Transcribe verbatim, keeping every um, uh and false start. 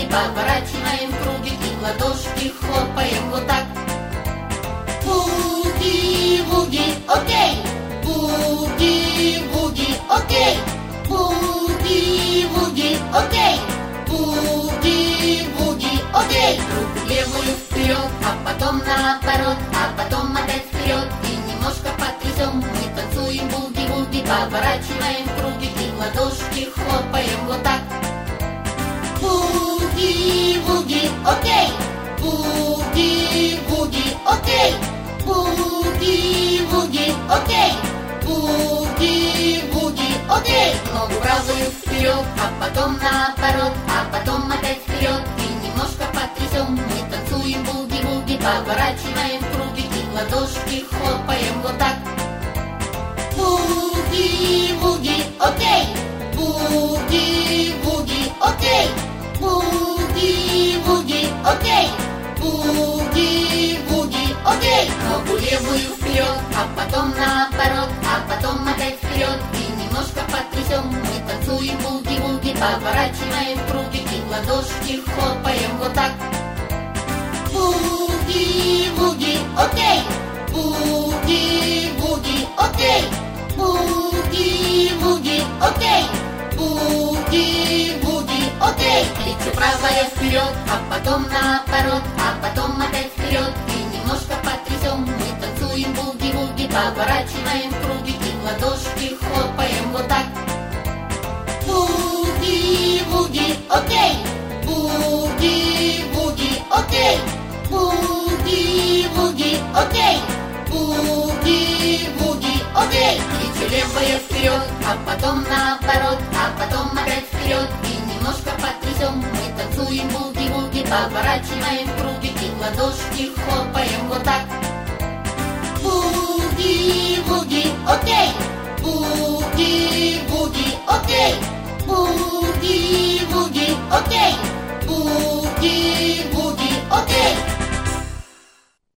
поворачиваем в круге и в ладошки хлопаем вот так. Буги-вуги, окей! Буги-вуги, окей! Буги-вуги, окей! Буги-вуги, окей! Руку левую вперед, а потом наоборот, а потом опять вперед и немножко потрясем. Мы танцуем буги-вуги, поворачиваем в круге и в ладошки хлопаем вот так. Буги-вуги, окей! Буги-вуги, окей! Буги-вуги, окей! Буги-вуги, окей! Ногу правую вперед, а потом наоборот, а потом опять вперед и немножко потрясем. Мы танцуем буги-вуги, поворачиваем в круги и в ладошки хлопаем вот так. Буги-вуги, окей! Буги-вуги, окей! Буги-вуги, окей! Буги-вуги, окей! Ногу левую вперед, а потом наоборот, а потом опять вперед и немножко потрясем. Мы танцуем буги-вуги, поворачиваем в круги и в ладошки хлопаем вот так. Буги-вуги, окей! Буги-вуги, окей! Буги-вуги, окей! Буги-вуги, окей! Плечо правое вперед, а потом наоборот, а потом опять вперед и немножко потрясем. Мы танцуем буги-вуги, поворачиваем в круги и в ладошки хлопаем вот так. Буги-вуги, окей! Буги-вуги, окей! Буги-вуги, окей! Буги-вуги, окей! Плечо левое вперед, а потом наоборот, а потом опять вперед и немножко потрясем. Мы танцуем буги-вуги, поворачиваем в круги и в ладошки хлопаем вот так. Буги-вуги, окей! Буги